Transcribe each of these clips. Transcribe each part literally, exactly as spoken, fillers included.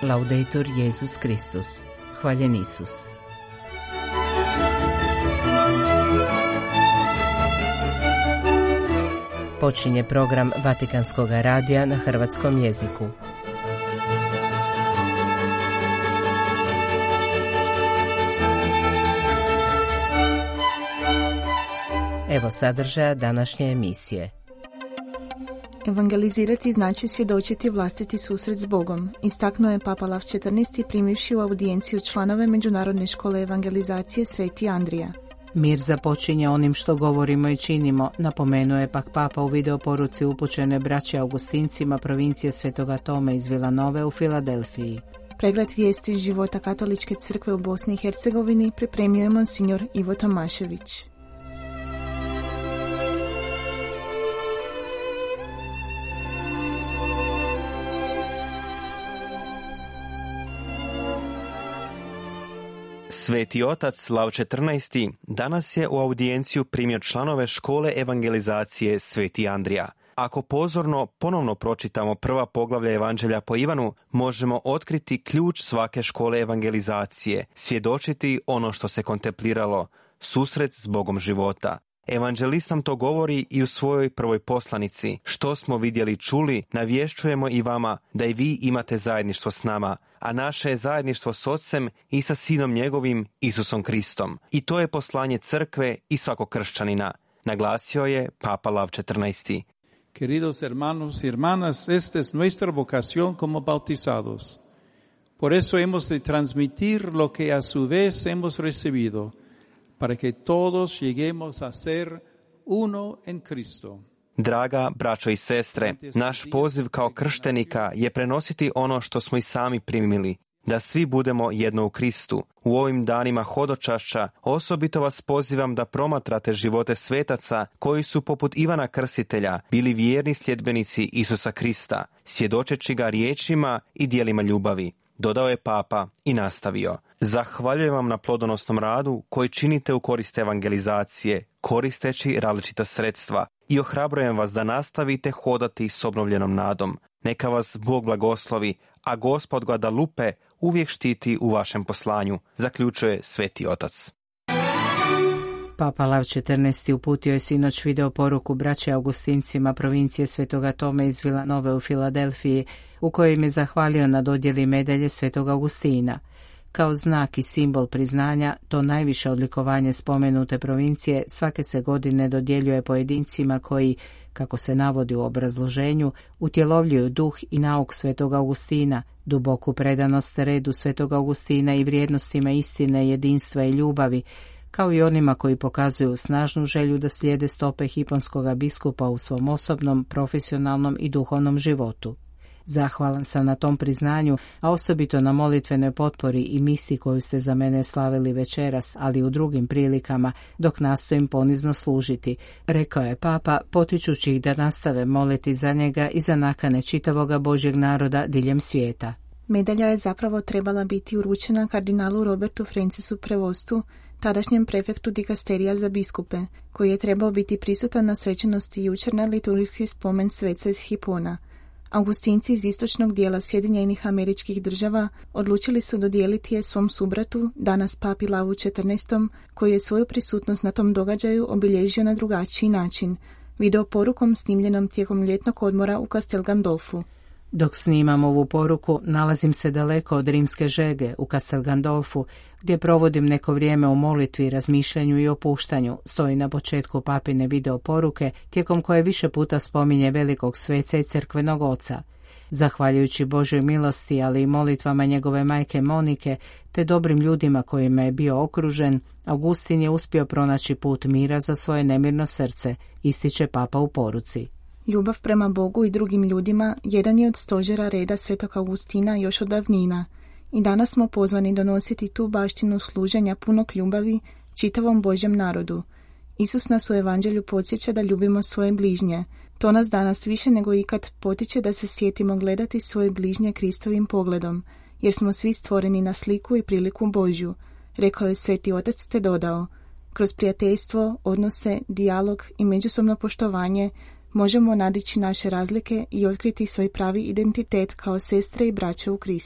Laudetur Jesus Kristus. Hvaljen Isus. Počinje program Vatikanskog radija na hrvatskom jeziku. Evo sadržaja današnje emisije. Evangelizirati znači svjedočiti vlastiti susret s Bogom, istaknuo je Papa Lav četrnaesti primivši u audijenciju članove Međunarodne škole evangelizacije Sveti Andrija. Mir započinje onim što govorimo i činimo, napomenuo je pak Papa u videoporuci upućene braći Augustincima provincije Svetoga Tome iz Vilanove u Filadelfiji. Pregled vijesti iz života Katoličke crkve u Bosni i Hercegovini pripremio je monsignor Ivo Tomašević. Sveti otac Lav četrnaesti danas je u audijenciju primio članove škole evangelizacije Sveti Andrija. Ako pozorno ponovno pročitamo prva poglavlja Evanđelja po Ivanu, možemo otkriti ključ svake škole evangelizacije, svjedočiti ono što se kontempliralo, susret s Bogom života. Evanđelist nam to govori i u svojoj prvoj poslanici. Što smo vidjeli i čuli, navješćujemo i vama da i vi imate zajedništvo s nama, a naše je zajedništvo s Otcem i sa Sinom njegovim, Isusom Kristom. I to je poslanje crkve i svakog kršćanina, naglasio je Papa Lav četrnaesti. Queridos hermanos y hermanas, esta es nuestra vocación como bautizados. Por eso hemos de transmitir lo que a su vez hemos recibido, para que todos lleguemos a ser uno en Cristo. Draga braćo i sestre, naš poziv kao krštenika je prenositi ono što smo i sami primili, da svi budemo jedno u Kristu. U ovim danima hodočašća osobito vas pozivam da promatrate živote svetaca koji su poput Ivana Krstitelja bili vjerni sljedbenici Isusa Krista, svjedočeći ga riječima i djelima ljubavi. Dodao je Papa i nastavio. Zahvaljujem vam na plodonosnom radu koji činite u korist evangelizacije, koristeći različita sredstva, i ohrabrujem vas da nastavite hodati s obnovljenom nadom. Neka vas Bog blagoslovi, a Gospod Guadalupe uvijek štiti u vašem poslanju, zaključuje Sveti Otac. Papa Lav četrnaesti uputio je sinoć video poruku braći Augustincima provincije Svetoga Tome iz Vilanove u Filadelfiji, u kojoj im je zahvalio na dodjeli medalje Svetog Augustina. Kao znak i simbol priznanja, to najviše odlikovanje spomenute provincije svake se godine dodjeljuje pojedincima koji, kako se navodi u obrazloženju, utjelovljuju duh i nauk Svetog Augustina, duboku predanost redu Svetog Augustina i vrijednostima istine, jedinstva i ljubavi, kao i onima koji pokazuju snažnu želju da slijede stope hiponskoga biskupa u svom osobnom, profesionalnom i duhovnom životu. Zahvalan sam na tom priznanju, a osobito na molitvenoj potpori i misiji koju ste za mene slavili večeras, ali i u drugim prilikama, dok nastojim ponizno služiti, rekao je Papa, potičući ih da nastave moliti za njega i za nakane čitavoga Božjeg naroda diljem svijeta. Medalja je zapravo trebala biti uručena kardinalu Robertu Francisu Prevostu, tadašnjem prefektu dikasterija za biskupe, koji je trebao biti prisutan na svečanosti jučer na liturgijski spomen sveca iz Hipona. Augustinci iz istočnog dijela Sjedinjenih Američkih Država odlučili su dodijeliti je svom subratu, danas papi Lavu četrnaestom, koji je svoju prisutnost na tom događaju obilježio na drugačiji način, video porukom snimljenom tijekom ljetnog odmora u Castel Gandolfu. Dok snimam ovu poruku, nalazim se daleko od rimske žege u Castel Gandolfu, gdje provodim neko vrijeme u molitvi, razmišljanju i opuštanju, stoji na početku papine video poruke, tijekom koje više puta spominje velikog sveca i crkvenog oca. Zahvaljujući Božoj milosti, ali i molitvama njegove majke Monike, te dobrim ljudima kojima je bio okružen, Augustin je uspio pronaći put mira za svoje nemirno srce, ističe Papa u poruci. Ljubav prema Bogu i drugim ljudima jedan je od stožera reda Svetog Augustina još od davnina i danas smo pozvani donositi tu baštinu služenja punog ljubavi čitavom Božjem narodu. Isus nas u Evanđelju podsjeća da ljubimo svoje bližnje. To nas danas više nego ikad potiče da se sjetimo gledati svoje bližnje Kristovim pogledom, jer smo svi stvoreni na sliku i priliku Božju, rekao je Sveti Otac te dodao. Kroz prijateljstvo, odnose, dijalog i međusobno poštovanje možemo nadići naše razlike i otkriti svoj pravi identitet kao sestre i braće u Kristu.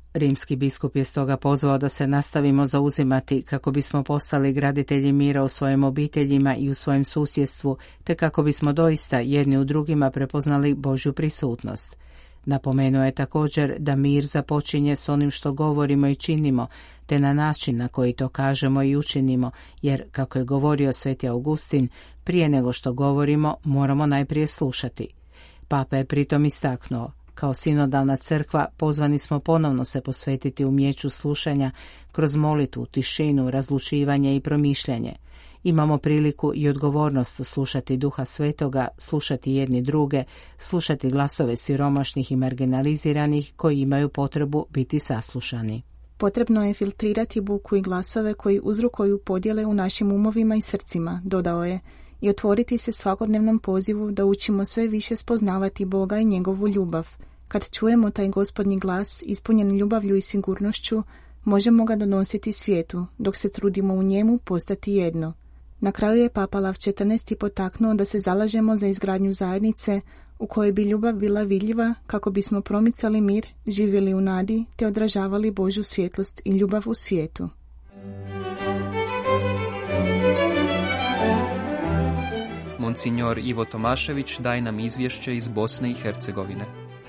Rimski biskup je stoga pozvao da se nastavimo zauzimati kako bismo postali graditelji mira u svojim obiteljima i u svojem susjedstvu, te kako bismo doista jedni u drugima prepoznali Božju prisutnost. Napomenuo je također da mir započinje s onim što govorimo i činimo, te na način na koji to kažemo i učinimo, jer, kako je govorio sveti Augustin, prije nego što govorimo moramo najprije slušati. Papa je pritom istaknuo: kao sinodalna crkva pozvani smo ponovno se posvetiti umijeću slušanja kroz molitvu, tišinu, razlučivanje i promišljanje. Imamo priliku i odgovornost slušati Duha Svetoga, slušati jedni druge, slušati glasove siromašnih i marginaliziranih koji imaju potrebu biti saslušani. Potrebno je filtrirati buku i glasove koji uzrokuju podjele u našim umovima i srcima, dodao je, i otvoriti se svakodnevnom pozivu da učimo sve više spoznavati Boga i njegovu ljubav. Kad čujemo taj Gospodnji glas, ispunjen ljubavlju i sigurnošću, možemo ga donositi svijetu, dok se trudimo u njemu postati jedno. Na kraju je Papa Lav četrnaesti potaknuo da se zalažemo za izgradnju zajednice u kojoj bi ljubav bila vidljiva kako bismo promicali mir, živjeli u nadi te odražavali Božju svjetlost i ljubav u svijetu. Monsignor Ivo Tomašević daje nam izvješće iz Bosne i Hercegovine.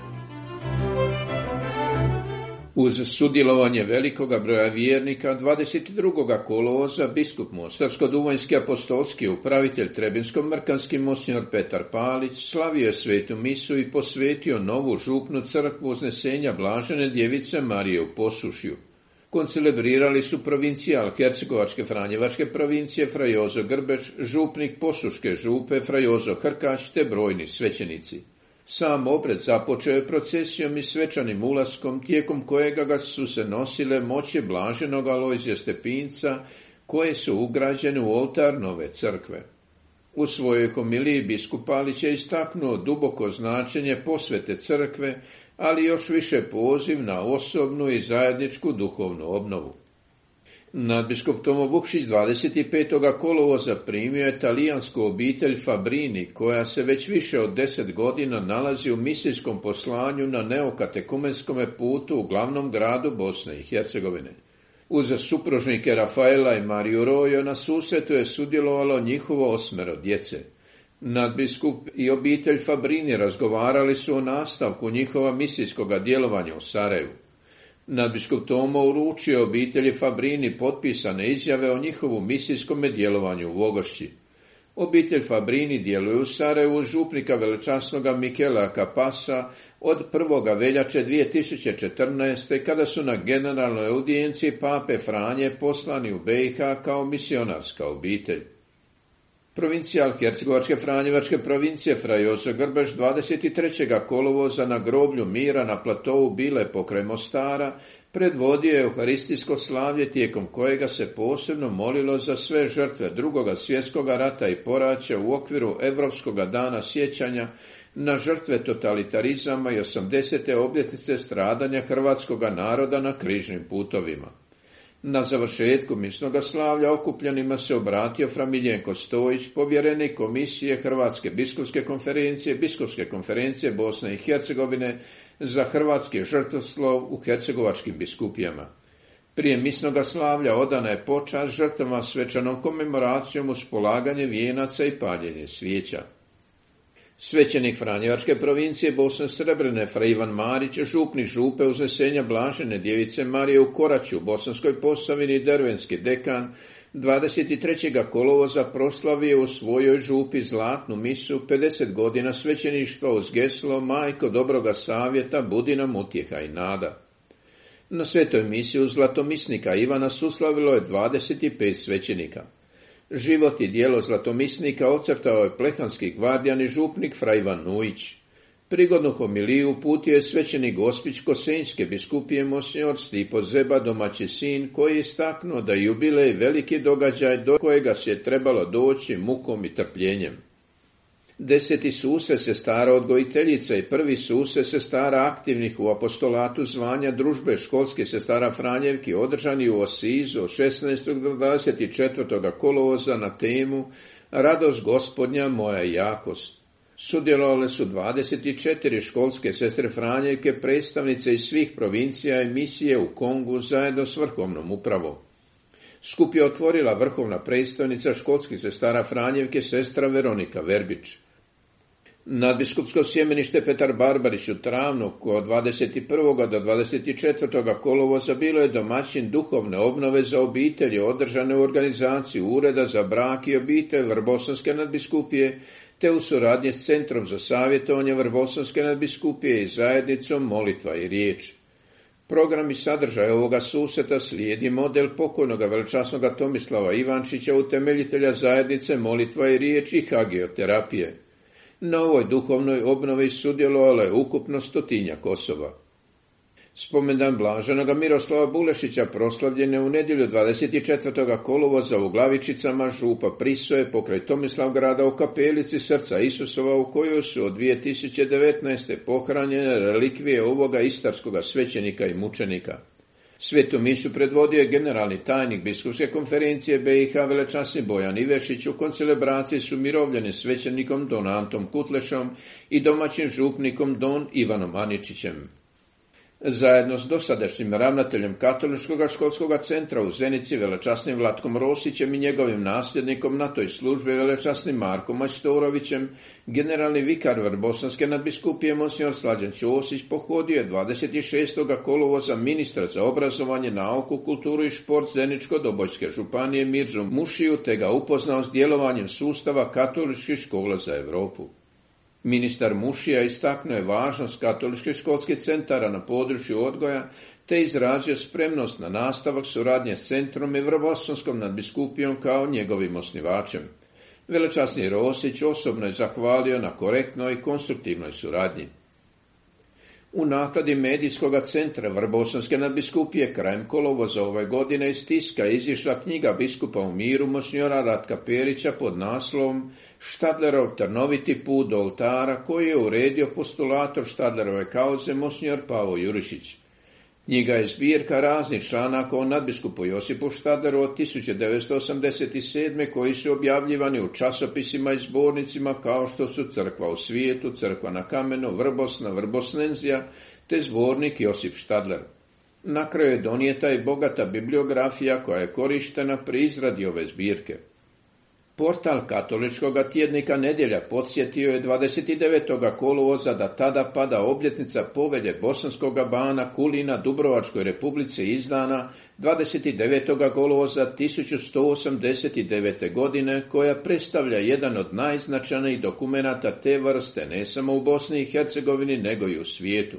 Uz sudjelovanje velikoga broja vjernika, dvadeset drugog kolovoza biskup Mostarsko-duvanjski apostolski upravitelj Trebinsko-mrkanski monsignor Petar Palić slavio je svetu misu i posvetio novu župnu crkvu Uznesenja Blažene djevice Marije u Posušju. Koncelebrirali su provincijal Hercegovačke Franjevačke provincije fra Jozo Grbeč, župnik Posuške župe fra Jozo Krkać te brojni svećenici. Sam obred započeo je procesijom i svečanim ulaskom, tijekom kojega ga su se nosile moći blaženog Alojzija Stepinca, koje su ugrađene u oltar nove crkve. U svojoj homiliji biskup Palić je istaknuo duboko značenje posvete crkve, ali još više poziv na osobnu i zajedničku duhovnu obnovu. Nadbiskup Tomo Vukšić dvadeset petog kolovoza primio je talijansku obitelj Fabrini, koja se već više od deset godina nalazi u misijskom poslanju na neokatekumenskome putu u glavnom gradu Bosne i Hercegovine. Uz supružnike Rafaela i Mariju Rojo na susretu je sudjelovalo njihovo osmero djece. Nadbiskup i obitelj Fabrini razgovarali su o nastavku njihova misijskoga djelovanja u Sarajevu. Nadbiskup Tomo uručio obitelji Fabrini potpisane izjave o njihovu misijskom djelovanju u Vogošći. Obitelj Fabrini djeluje u Sarajevu župnika velečasnoga Mikela Kapasa od prvog veljače dvije tisuće četrnaeste. kada su na generalnoj audijenciji Pape Franje poslani u B i H kao misionarska obitelj. Provincijal Hercegovačke Franjevačke provincije fra Jozo Grbeč dvadeset trećeg kolovoza na groblju mira na platovu Bile pokraj Mostara predvodio je euharistijsko slavlje, tijekom kojega se posebno molilo za sve žrtve drugoga svjetskog rata i poraća u okviru Europskog dana sjećanja na žrtve totalitarizama i osamdesete obljetnice stradanja hrvatskog naroda na križnim putovima. Na završetku misnoga slavlja okupljenima se obratio fra Miljenko Stojić, povjerenik Komisije Hrvatske biskupske konferencije, Biskupske konferencije Bosne i Hercegovine za hrvatski žrtvoslov u hercegovačkim biskupijama. Prije misnoga slavlja odana je počast žrtvama svečanom komemoracijom uz polaganje vijenaca i paljenje svijeća. Svećenik Franjevačke provincije Bosne Srebrene fra Ivan Marić, župnik župe Uznesenja Blažene djevice Marije u Koraću, Bosanskoj Posavini, Dervenski dekan, dvadeset trećeg kolovoza proslavio u svojoj župi zlatnu misu pedeset godina svećeništva uz geslo Majko dobroga savjeta, budi nam utjeha i nada. Na svetoj misi uz zlatomisnika Ivana suslavilo je dvadeset pet svećenika. Život i djelo zlatomisnika ocrtao je plehanski gvardijan i župnik fra Ivan Nujić. Prigodnu homiliju uputio je svećenik Gospić Kosenjske biskupije monsignor Stipo Zeba, domaći sin, koji je istaknuo da jubilej veliki događaj do kojega se je trebalo doći mukom i trpljenjem. Deseti susret sestara odgojiteljica i prvi susret sestara aktivnih u apostolatu zvanja družbe školskih sestara Franjevki održani u Osizu od šesnaestog do dvadeset četvrtog kolovoza na temu Radost Gospodnja moja jakost. Sudjelovale su dvadeset četiri školske sestre Franjevke, predstavnice iz svih provincija i misije u Kongu zajedno s vrhovnom upravom. Skup je otvorila vrhovna predstavnica školskih sestara Franjevke, sestra Veronika Verbić. Nadbiskupsko sjemenište Petar Barbarić u Travnuku od dvadeset prvog do dvadeset četvrtog kolovoza bilo je domaćin duhovne obnove za obitelji održane u organizaciji Ureda za brak i obitelj Vrbosanske nadbiskupije, te u suradnji s Centrom za savjetovanje Vrbosanske nadbiskupije i zajednicom Molitva i riječ. Program i sadržaj ovoga susreta slijedi model pokojnoga velečasnoga Tomislava Ivančića, utemeljitelja zajednice Molitva i riječ i hagioterapije. Na ovoj duhovnoj obnovi sudjelovalo je ukupno stotinjak osoba. Spomendan blaženoga Miroslava Bulešića proslavljen je u nedjelju dvadeset četvrtog kolovoza u Glavičicama župa Prisoje pokraj Tomislavgrada u kapelici Srca Isusova, u kojoj su od dvije tisuće devetnaeste pohranjene relikvije ovoga istarskoga svećenika i mučenika. Svetu misu predvodio je generalni tajnik biskupske konferencije B i H velečasni Bojan Ivešić u koncelebraciji s umirovljenim svećenikom don Antom Kutlešom i domaćim župnikom don Ivanom Aničićem. Zajedno s dosadašnjim ravnateljem Katoličkog školskog centra u Zenici velečasnim Vlatkom Rosićem i njegovim nasljednikom na toj službi velečasnim Markom Majstorovićem, generalni vikar Vrbosanske nadbiskupije monsignor Slađan Ćosić pohodio je dvadeset šestog kolovoza ministra za obrazovanje, nauku, kulturu i šport Zeničko-Dobojske županije Mirzu Mušiju, te ga upoznao s djelovanjem sustava katoličkih škola za Europu. Ministar Mušija istaknuo je važnost katoličkih školskih centara na području odgoja, te izrazio spremnost na nastavak suradnje s centrom i Vrbosanskom nadbiskupijom kao njegovim osnivačem. Velečasni Rosić osobno je zahvalio na korektnoj i konstruktivnoj suradnji. U nakladi medijskog centra Vrbosanske nadbiskupije krajem kolovoza ove godine iz tiska izišla knjiga biskupa u miru monsignora Ratka Perića pod naslovom Štadlerov trnoviti put do oltara, koji je uredio postulator Štadlerove kauze monsignor Pavo Jurišić. Knjiga je zbirka raznih članaka o nadbiskupu Josipu Štadleru od tisuću devetsto osamdeset sedme koji su objavljivani u časopisima i zbornicima kao što su Crkva u svijetu, Crkva na kamenu, Vrbosna, Vrbosnenzija, te zbornik Josip Štadler. Na kraju je donijeta i bogata bibliografija koja je korištena pri izradi ove zbirke. Portal katoličkog tjednika Nedjelja podsjetio je dvadeset devetog kolovoza da tada pada obljetnica povelje bosanskog bana Kulina Dubrovačkoj republici izdana dvadeset devetog kolovoza tisuću sto osamdeset devete. godine, koja predstavlja jedan od najznačajnijih dokumenata te vrste ne samo u Bosni i Hercegovini nego i u svijetu.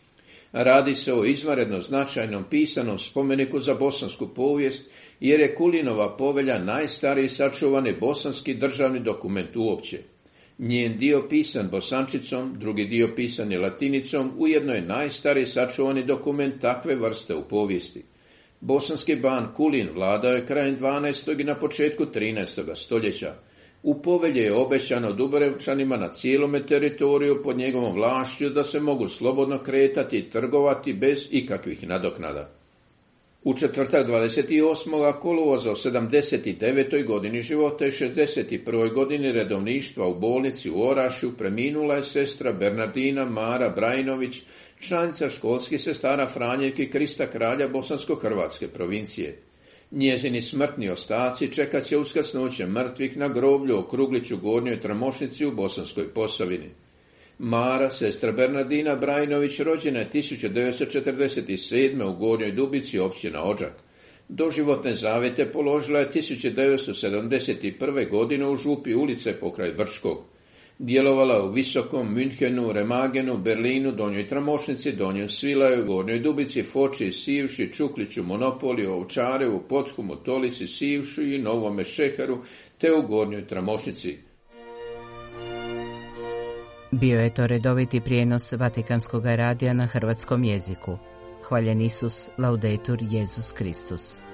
Radi se o izvanredno značajnom pisanom spomeniku za bosansku povijest, jer je Kulinova povelja najstariji sačuvani bosanski državni dokument uopće. Njen dio pisan bosančicom, drugi dio pisan je latinicom, ujedno je najstariji sačuvani dokument takve vrste u povijesti. Bosanski ban Kulin vladao je krajem dvanaestog i na početku trinaestog stoljeća. U povelji je obećano Dubrovčanima na cijelome teritoriju pod njegovom vlašću da se mogu slobodno kretati i trgovati bez ikakvih nadoknada. U četvrtak dvadeset osmog kolovoza o sedamdeset devetoj godini života i šezdeset prvoj godini redovništva u bolnici u Orašju preminula je sestra Bernardina Mara Brajnović, članica školskih sestara Franjevke Krista kralja bosansko-hrvatske provincije. Njezini smrtni ostaci čekat će uskrsnuće mrtvih na groblju u Krugliću Gornjoj Tramošnici u Bosanskoj Posavini. Mara, sestra Bernardina Brajnović, rođena je tisuću devetsto četrdeset sedme. u Gornjoj Dubici, općina Odžak. Doživotne zavjete položila je tisuću devetsto sedamdeset prve. godine u župi ulice pokraj Brčkog. Djelovala u Visokom, Münchenu, Remagenu, Berlinu, Donjoj Tramošnici, Donjem Svilaju, Gornjoj Dubici, Foči, Sivši, Čukliću, Monopoli, Ovčarevu, Pothumu, Tolisi, Sivšu i Novome Šeheru, te u Gornjoj Tramošnici. Bio je to redoviti prijenos Vatikanskog radija na hrvatskom jeziku. Hvaljen Isus, laudetur Jesus Kristus.